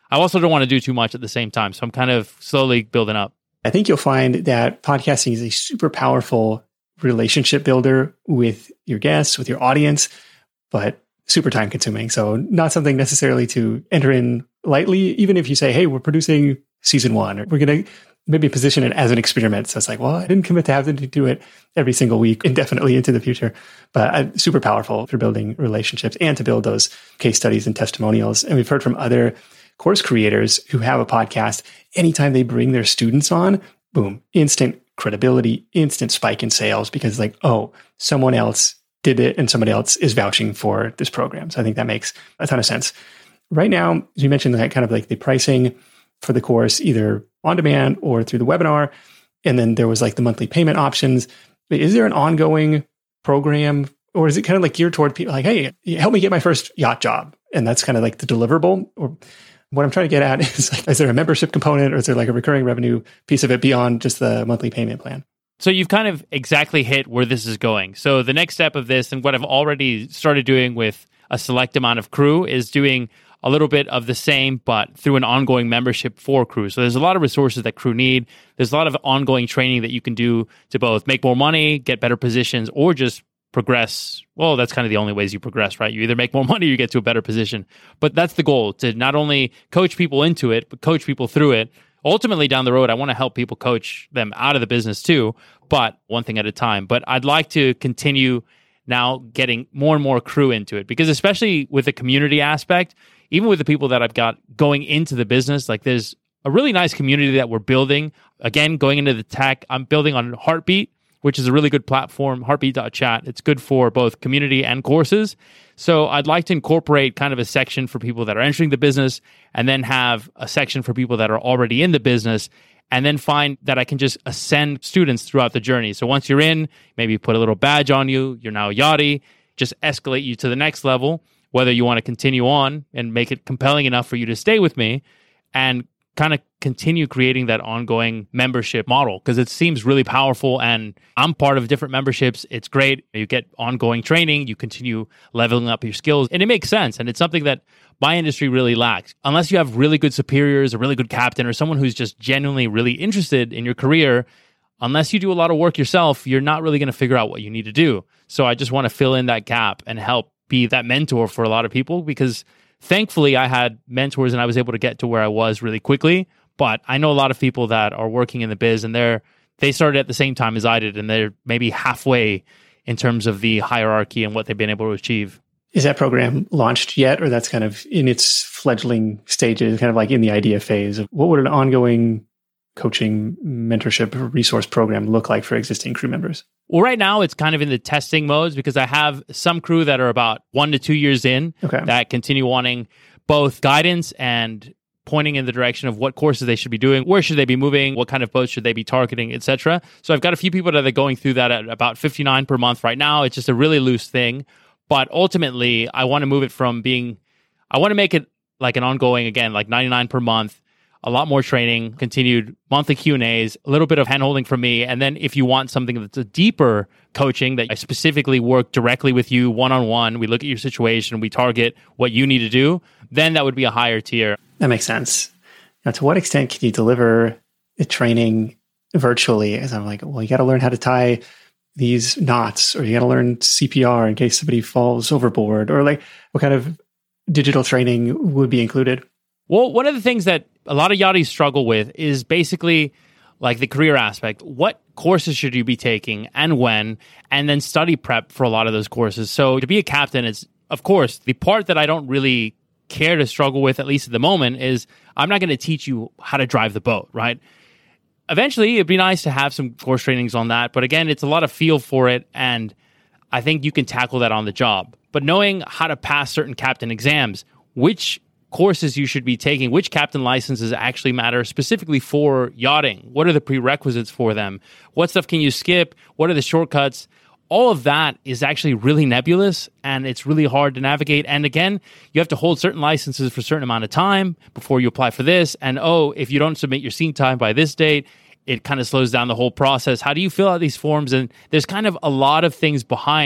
I also don't want to do too much at the same time. So I'm kind of slowly building up. I think you'll find that podcasting is a super powerful relationship builder with your guests, with your audience, but super time consuming. So not something necessarily to enter in lightly, even if you say, hey, we're producing season one, or we're going to maybe position it as an experiment. So it's like, well, I didn't commit to having to do it every single week indefinitely into the future, but uh, super powerful for building relationships and to build those case studies and testimonials. And we've heard from other course creators who have a podcast, anytime they bring their students on, boom, instant credibility, instant spike in sales, because like, oh, someone else did it and somebody else is vouching for this program. So I think that makes a ton of sense. Right now, as you mentioned, that kind of like the pricing for the course, either on demand or through the webinar. And then there was like the monthly payment options. Is there an ongoing program, or is it kind of like geared toward people like, hey, help me get my first yacht job? And that's kind of like the deliverable? Or what I'm trying to get at is like, is there a membership component, or is there like a recurring revenue piece of it beyond just the monthly payment plan? So you've kind of exactly hit where this is going. So the next step of this, and what I've already started doing with a select amount of crew, is doing a little bit of the same, but through an ongoing membership for crew. So there's a lot of resources that crew need. There's a lot of ongoing training that you can do to both make more money, get better positions, or just progress. Well, that's kind of the only ways you progress, right? You either make more money or you get to a better position. But that's the goal, to not only coach people into it, but coach people through it. Ultimately, down the road, I want to help people coach them out of the business too, but one thing at a time. But I'd like to continue now getting more and more crew into it, because especially with the community aspect, even with the people that I've got going into the business, like there's a really nice community that we're building. Again, going into the tech, I'm building on Heartbeat, which is a really good platform, heartbeat dot chat. It's good for both community and courses. So I'd like to incorporate kind of a section for people that are entering the business, and then have a section for people that are already in the business, and then find that I can just ascend students throughout the journey. So once you're in, maybe put a little badge on you, you're now a Yachty, just escalate you to the next level, whether you want to continue on and make it compelling enough for you to stay with me, and kind of continue creating that ongoing membership model, because it seems really powerful, and I'm part of different memberships. It's great. You get ongoing training, you continue leveling up your skills, and it makes sense. And it's something that my industry really lacks. Unless you have really good superiors, a really good captain, or someone who's just genuinely really interested in your career, unless you do a lot of work yourself, you're not really going to figure out what you need to do. So I just want to fill in that gap and help be that mentor for a lot of people, because thankfully I had mentors and I was able to get to where I was really quickly. But I know a lot of people that are working in the biz, and they're they started at the same time as I did, and they're maybe halfway in terms of the hierarchy and what they've been able to achieve. Is that program launched yet, or that's kind of in its fledgling stages, kind of like in the idea phase of what would an ongoing coaching, mentorship, resource program look like for existing crew members? Well, right now it's kind of in the testing modes, because I have some crew that are about one to two years in okay. that continue wanting both guidance and pointing in the direction of what courses they should be doing, where should they be moving, what kind of boats should they be targeting, et cetera. So I've got a few people that are going through that at about fifty-nine per month right now. It's just a really loose thing. But ultimately, I want to move it from being, I want to make it like an ongoing, again, like ninety-nine per month, a lot more training, continued monthly Q and A's, a little bit of handholding from me. And then if you want something that's a deeper coaching, that I specifically work directly with you one-on-one, we look at your situation, we target what you need to do, then that would be a higher tier. That makes sense. Now, to what extent can you deliver the training virtually? As I'm like, well, you got to learn how to tie these knots, or you got to learn C P R in case somebody falls overboard, or like what kind of digital training would be included? Well, one of the things that a lot of yachties struggle with is basically like the career aspect. What courses should you be taking and when? And then study prep for a lot of those courses. So to be a captain is, of course, the part that I don't really care to struggle with, at least at the moment, is I'm not going to teach you how to drive the boat, right? Eventually, it'd be nice to have some course trainings on that. But again, it's a lot of feel for it. And I think you can tackle that on the job. But knowing how to pass certain captain exams, which courses you should be taking, which captain licenses actually matter specifically for yachting, what are the prerequisites for them, what stuff can you skip, what are the shortcuts, all of that is actually really nebulous, and it's really hard to navigate. And again, you have to hold certain licenses for a certain amount of time before you apply for this. And oh, if you don't submit your scene time by this date, it kind of slows down the whole process. How do you fill out these forms? And there's kind of a lot of things behind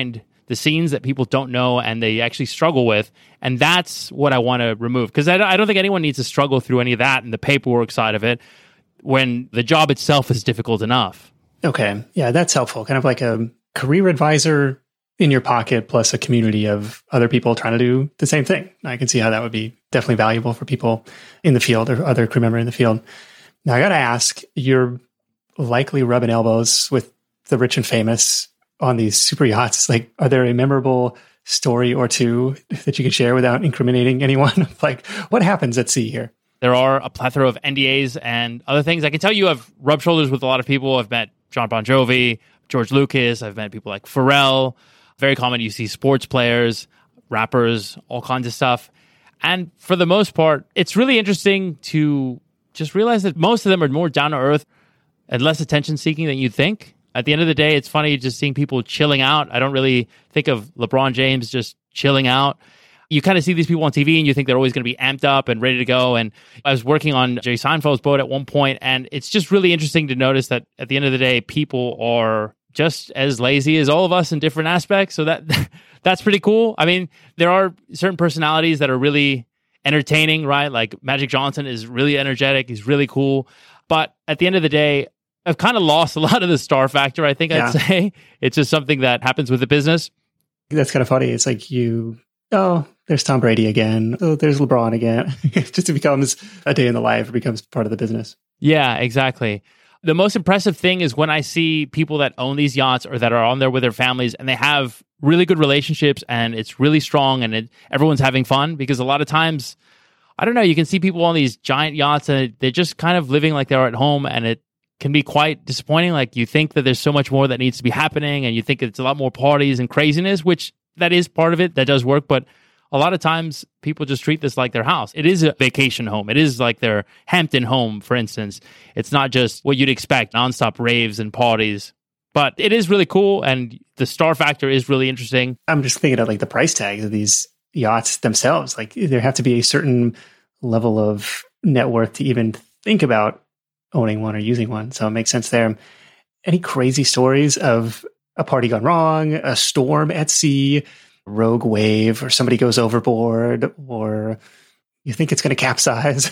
the scenes that people don't know and they actually struggle with. And that's what I want to remove. Because I, I don't think anyone needs to struggle through any of that and the paperwork side of it when the job itself is difficult enough. Okay. Yeah, that's helpful. Kind of like a career advisor in your pocket plus a community of other people trying to do the same thing. I can see how that would be definitely valuable for people in the field or other crew member in the field. Now, I got to ask, you're likely rubbing elbows with the rich and famous on these super yachts. Like, are there a memorable story or two that you could share without incriminating anyone? Like, what happens at sea here? There are a plethora of N D As and other things. I can tell you I've rubbed shoulders with a lot of people. I've met John Bon Jovi, George Lucas. I've met people like Pharrell. Very common. You see sports players, rappers, all kinds of stuff. And for the most part, it's really interesting to just realize that most of them are more down to earth and less attention seeking than you'd think. At the end of the day, it's funny just seeing people chilling out. I don't really think of LeBron James just chilling out. You kind of see these people on T V and you think they're always going to be amped up and ready to go. And I was working on Jerry Seinfeld's boat at one point, and it's just really interesting to notice that at the end of the day, people are just as lazy as all of us in different aspects. So that that's pretty cool. I mean, there are certain personalities that are really entertaining, right? Like Magic Johnson is really energetic. He's really cool. But at the end of the day, I've kind of lost a lot of the star factor, I think yeah. I'd say. It's just something that happens with the business. That's kind of funny. It's like you, oh, there's Tom Brady again. Oh, there's LeBron again. It just becomes a day in the life. It becomes part of the business. Yeah, exactly. The most impressive thing is when I see people that own these yachts or that are on there with their families and they have really good relationships and it's really strong and it, everyone's having fun, because a lot of times, I don't know, you can see people on these giant yachts and they're just kind of living like they're at home, and it can be quite disappointing. Like, you think that there's so much more that needs to be happening and you think it's a lot more parties and craziness, which that is part of it. That does work. But a lot of times people just treat this like their house. It is a vacation home. It is like their Hampton home, for instance. It's not just what you'd expect, nonstop raves and parties. But it is really cool, and the star factor is really interesting. I'm just thinking of like the price tags of these yachts themselves. Like, there have to be a certain level of net worth to even think about owning one or using one. So it makes sense there. Any crazy stories of a party gone wrong, a storm at sea, rogue wave, or somebody goes overboard, or you think it's going to capsize?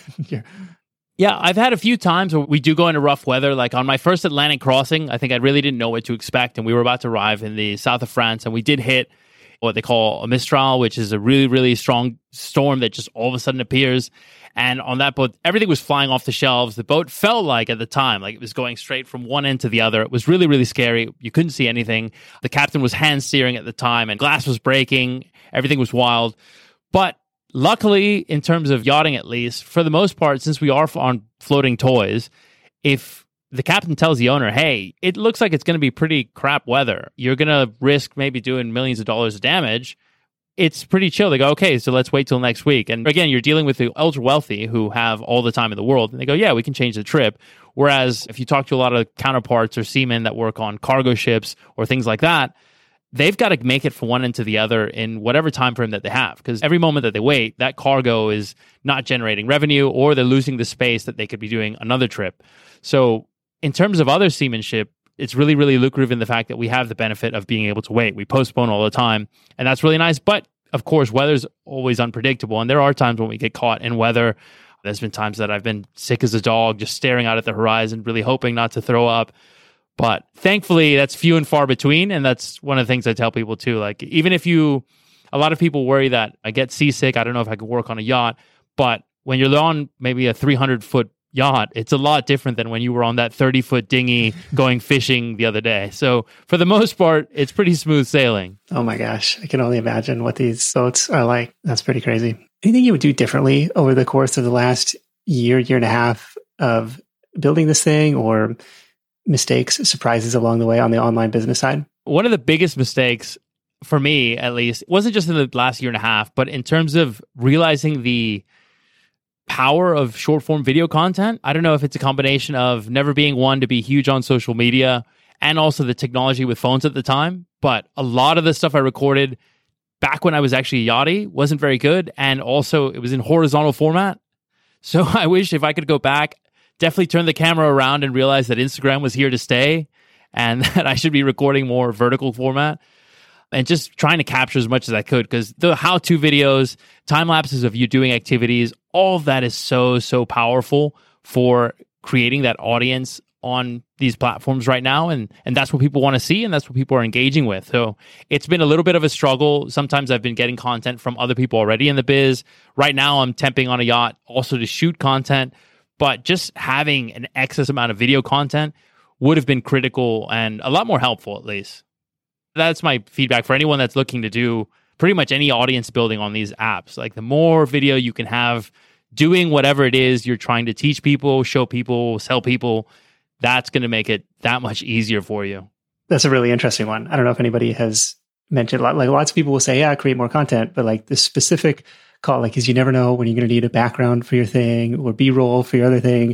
Yeah, I've had a few times where we do go into rough weather. Like on my first Atlantic crossing, I think I really didn't know what to expect, and we were about to arrive in the south of France, and we did hit what they call a Mistral, which is a really, really strong storm that just all of a sudden appears. And on that boat, everything was flying off the shelves. The boat felt like, at the time, like it was going straight from one end to the other. It was really, really scary. You couldn't see anything. The captain was hand steering at the time, and glass was breaking. Everything was wild. But luckily, in terms of yachting at least, for the most part, since we are on floating toys, if the captain tells the owner, hey, it looks like it's going to be pretty crap weather, you're going to risk maybe doing millions of dollars of damage, it's pretty chill. They go, okay, so let's wait till next week. And again, you're dealing with the ultra wealthy who have all the time in the world. And they go, yeah, we can change the trip. Whereas if you talk to a lot of counterparts or seamen that work on cargo ships or things like that, they've got to make it from one end to the other in whatever time frame that they have. Because every moment that they wait, that cargo is not generating revenue, or they're losing the space that they could be doing another trip. So in terms of other seamanship, it's really, really lucrative in the fact that we have the benefit of being able to wait. We postpone all the time, and that's really nice. But of course, weather's always unpredictable, and there are times when we get caught in weather. There's been times that I've been sick as a dog, just staring out at the horizon, really hoping not to throw up. But thankfully, that's few and far between, and that's one of the things I tell people too. Like, even if you, a lot of people worry that I get seasick, I don't know if I could work on a yacht, but when you're on maybe a three hundred foot yacht, it's a lot different than when you were on that thirty foot dinghy going fishing the other day. So for the most part, it's pretty smooth sailing. Oh my gosh. I can only imagine what these boats are like. That's pretty crazy. Anything you would do differently over the course of the last year, year and a half of building this thing, or mistakes, surprises along the way on the online business side? One of the biggest mistakes for me, at least, wasn't just in the last year and a half, but in terms of realizing the power of short form video content. I don't know if it's a combination of never being one to be huge on social media and also the technology with phones at the time. But a lot of the stuff I recorded back when I was actually a yachty wasn't very good. And also it was in horizontal format. So I wish if I could go back, definitely turn the camera around and realize that Instagram was here to stay and that I should be recording more vertical format. and just trying to capture as much as I could, because the how-to videos, time lapses of you doing activities, all of that is so, so powerful for creating that audience on these platforms right now. And, and that's what people want to see, and that's what people are engaging with. So it's been a little bit of a struggle. Sometimes I've been getting content from other people already in the biz. Right now, I'm temping on a yacht also to shoot content, but just having an excess amount of video content would have been critical and a lot more helpful, at least. That's my feedback for anyone that's looking to do pretty much any audience building on these apps. Like, the more video you can have doing whatever it is you're trying to teach people, show people, sell people, that's going to make it that much easier for you. That's a really interesting one. I don't know if anybody has mentioned, like lots of people will say, yeah, create more content, but like the specific call, like, is you never know when you're going to need a background for your thing or B-roll for your other thing.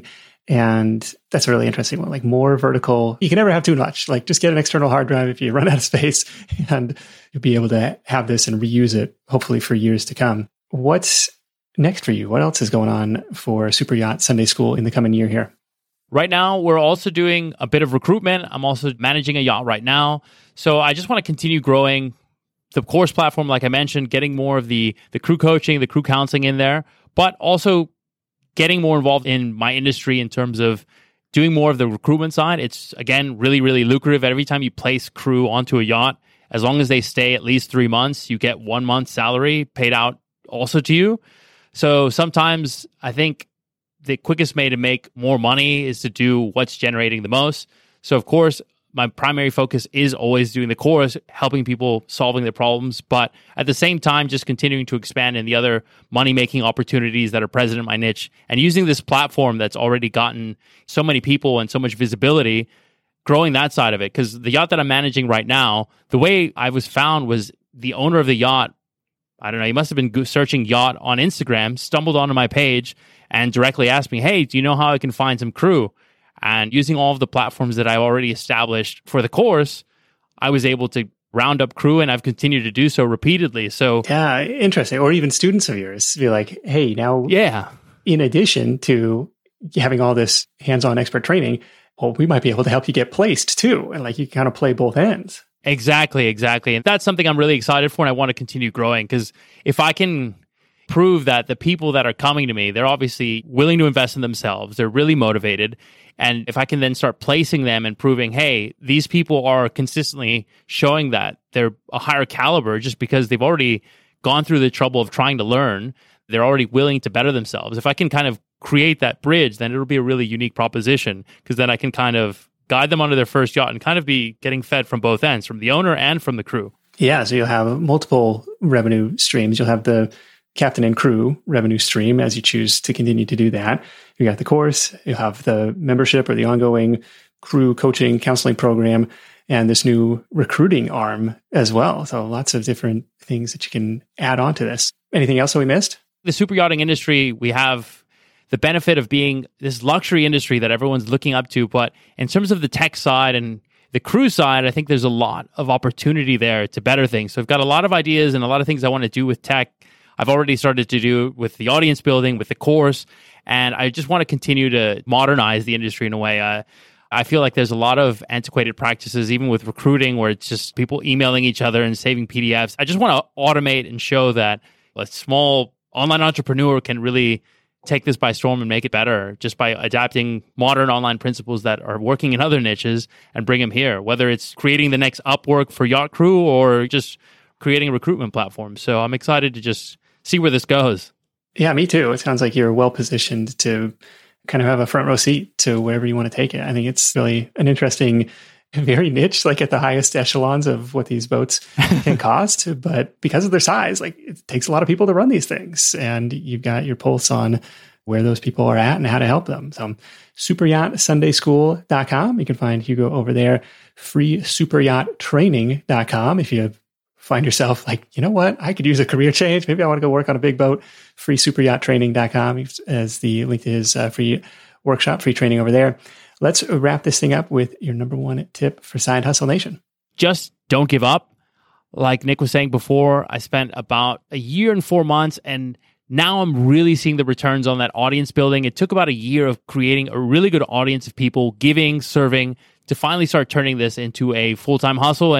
And that's a really interesting one. Like, more vertical, you can never have too much. Like, just get an external hard drive if you run out of space, and you'll be able to have this and reuse it, hopefully for years to come. What's next for you? What else is going on for Super Yacht Sunday School in the coming year here? Right now, we're also doing a bit of recruitment. I'm also managing a yacht right now. So I just want to continue growing the course platform, like I mentioned, getting more of the, the crew coaching, the crew counseling in there, but also getting more involved in my industry in terms of doing more of the recruitment side. It's, again, really, really lucrative. Every time you place crew onto a yacht, as long as they stay at least three months, you get one month's salary paid out also to you. So sometimes I think the quickest way to make more money is to do what's generating the most. So, of course, my primary focus is always doing the course, helping people solving their problems, but at the same time, just continuing to expand in the other money-making opportunities that are present in my niche, and using this platform that's already gotten so many people and so much visibility, growing that side of it. Because the yacht that I'm managing right now, the way I was found was the owner of the yacht, I don't know, he must have been searching yacht on Instagram, stumbled onto my page, and directly asked me, hey, do you know how I can find some crew? And using all of the platforms that I already established for the course, I was able to round up crew, and I've continued to do so repeatedly. So yeah, interesting. Or even students of yours be like, hey, now, yeah, in addition to having all this hands-on expert training, well, we might be able to help you get placed too. And like, you kind of play both ends. Exactly, exactly. And that's something I'm really excited for, and I want to continue growing, because if I can prove that the people that are coming to me, they're obviously willing to invest in themselves, they're really motivated, and if I can then start placing them and proving, hey, these people are consistently showing that they're a higher caliber just because they've already gone through the trouble of trying to learn, they're already willing to better themselves. If I can kind of create that bridge, then it'll be a really unique proposition, because then I can kind of guide them onto their first yacht and kind of be getting fed from both ends, from the owner and from the crew. Yeah, so you'll have multiple revenue streams. You'll have the captain and crew revenue stream as you choose to continue to do that. You got the course, you have the membership or the ongoing crew coaching counseling program, and this new recruiting arm as well. So lots of different things that you can add on to this. Anything else that we missed? The super yachting industry, we have the benefit of being this luxury industry that everyone's looking up to. But in terms of the tech side and the crew side, I think there's a lot of opportunity there to better things. So I've got a lot of ideas and a lot of things I want to do with tech. I've already started to do with the audience building, with the course, and I just want to continue to modernize the industry in a way. Uh, I feel like there's a lot of antiquated practices, even with recruiting, where it's just people emailing each other and saving P D Fs. I just want to automate and show that a small online entrepreneur can really take this by storm and make it better just by adapting modern online principles that are working in other niches and bring them here, whether it's creating the next Upwork for yacht crew or just creating a recruitment platform. So I'm excited to just see where this goes. Yeah, me too. It sounds like you're well positioned to kind of have a front row seat to wherever you want to take it. I think it's really an interesting, very niche, like at the highest echelons of what these boats can cost. But because of their size, like it takes a lot of people to run these things. And you've got your pulse on where those people are at and how to help them. So super yacht sunday school dot com. You can find Hugo over there. free super yacht training dot com. If you find yourself like, you know what, I could use a career change. Maybe I want to go work on a big boat. free super yacht training dot com as the link to his uh, free workshop, free training over there. Let's wrap this thing up with your number one tip for Side Hustle Nation. Just don't give up. Like Nick was saying before, I spent about a year and four months, and now I'm really seeing the returns on that audience building. It took about a year of creating a really good audience of people, giving, serving, to finally start turning this into a full-time hustle. And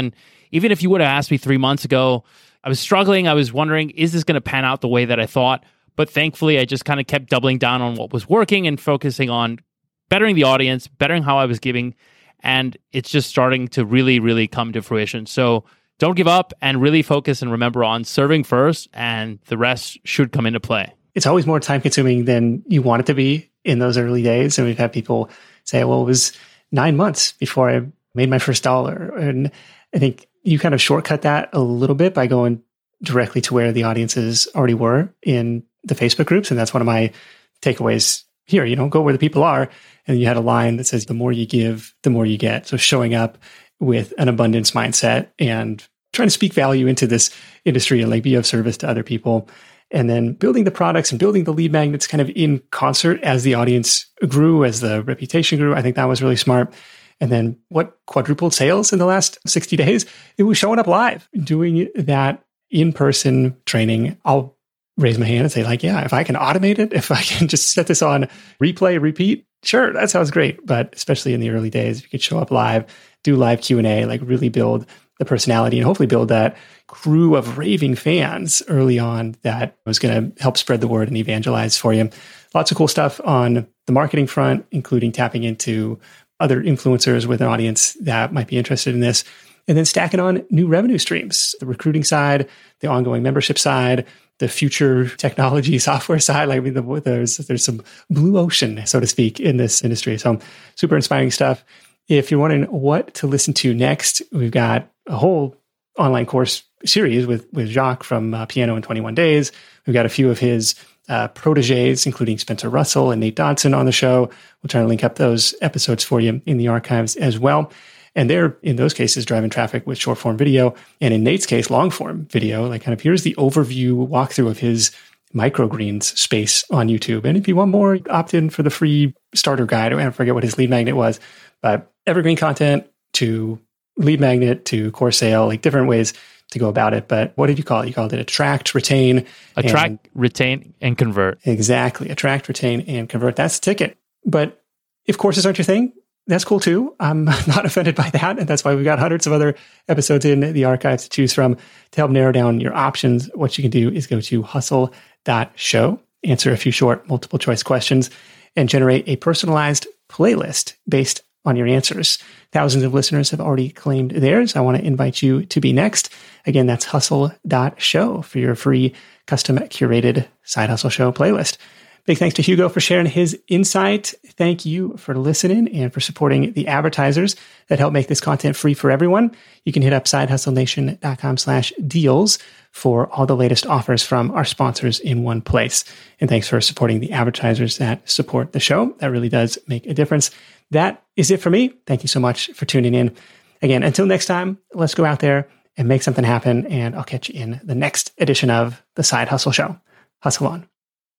even if you would have asked me three months ago, I was struggling. I was wondering, is this going to pan out the way that I thought? But thankfully, I just kind of kept doubling down on what was working and focusing on bettering the audience, bettering how I was giving. And it's just starting to really, really come to fruition. So don't give up and really focus and remember on serving first, and the rest should come into play. It's always more time consuming than you want it to be in those early days. And we've had people say, well, it was nine months before I made my first dollar. And I think you kind of shortcut that a little bit by going directly to where the audiences already were in the Facebook groups. And that's one of my takeaways here. You know, go where the people are. And you had a line that says, the more you give, the more you get. So showing up with an abundance mindset and trying to speak value into this industry and like be of service to other people. And then building the products and building the lead magnets kind of in concert as the audience grew, as the reputation grew. I think that was really smart. And then what quadrupled sales in the last sixty days? It was showing up live, doing that in-person training. I'll raise my hand and say, like, yeah, if I can automate it, if I can just set this on replay, repeat, sure, that sounds great. But especially in the early days, if you could show up live, do live Q and A, like really build the personality and hopefully build that crew of raving fans early on that was going to help spread the word and evangelize for you. Lots of cool stuff on the marketing front, including tapping into other influencers with an audience that might be interested in this. And then stacking on new revenue streams, the recruiting side, the ongoing membership side, the future technology software side. Like, I mean, the, there's, there's some blue ocean, so to speak, in this industry. So super inspiring stuff. If you're wondering what to listen to next, we've got a whole online course series with, with Jacques from uh, Piano in twenty-one days. We've got a few of his uh, proteges, including Spencer Russell and Nate Dodson on the show. We'll try to link up those episodes for you in the archives as well. And they're, in those cases, driving traffic with short form video. And in Nate's case, long form video, like kind of here's the overview walkthrough of his microgreens space on YouTube. And if you want more, opt in for the free starter guide. I forget what his lead magnet was, but evergreen content to lead magnet to course sale, like different ways to go about it. But what did you call it? You called it attract, retain. Attract, and, retain, and convert. Exactly. Attract, retain, and convert. That's the ticket. But if courses aren't your thing, that's cool too. I'm not offended by that. And that's why we've got hundreds of other episodes in the archives to choose from. To help narrow down your options, what you can do is go to hustle dot show, answer a few short multiple choice questions, and generate a personalized playlist based on your answers. Thousands of listeners have already claimed theirs. I want to invite you to be next. Again, that's hustle dot show for your free custom curated Side Hustle Show playlist. Big thanks to Hugo for sharing his insight. Thank you for listening and for supporting the advertisers that help make this content free for everyone. You can hit up side hustle nation dot com slash deals for all the latest offers from our sponsors in one place. And thanks for supporting the advertisers that support the show. That really does make a difference. That is it for me. Thank you so much for tuning in. Again, until next time, let's go out there and make something happen. And I'll catch you in the next edition of the Side Hustle Show. Hustle on.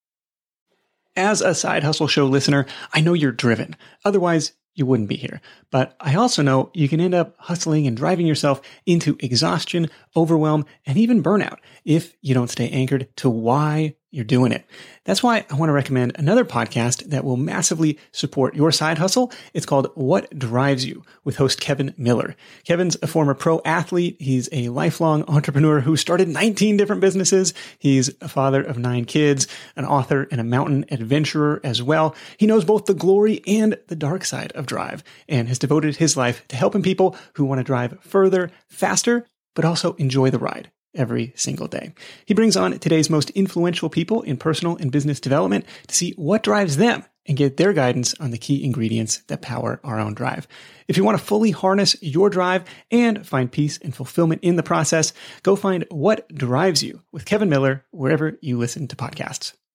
As a Side Hustle Show listener, I know you're driven. Otherwise, you wouldn't be here. But I also know you can end up hustling and driving yourself into exhaustion, overwhelm, and even burnout if you don't stay anchored to why you're doing it. That's why I want to recommend another podcast that will massively support your side hustle. It's called What Drives You with host Kevin Miller. Kevin's a former pro athlete. He's a lifelong entrepreneur who started nineteen different businesses. He's a father of nine kids, an author and a mountain adventurer as well. He knows both the glory and the dark side of drive and has devoted his life to helping people who want to drive further, faster, but also enjoy the ride every single day. He brings on today's most influential people in personal and business development to see what drives them and get their guidance on the key ingredients that power our own drive. If you want to fully harness your drive and find peace and fulfillment in the process, go find What Drives You with Kevin Miller wherever you listen to podcasts.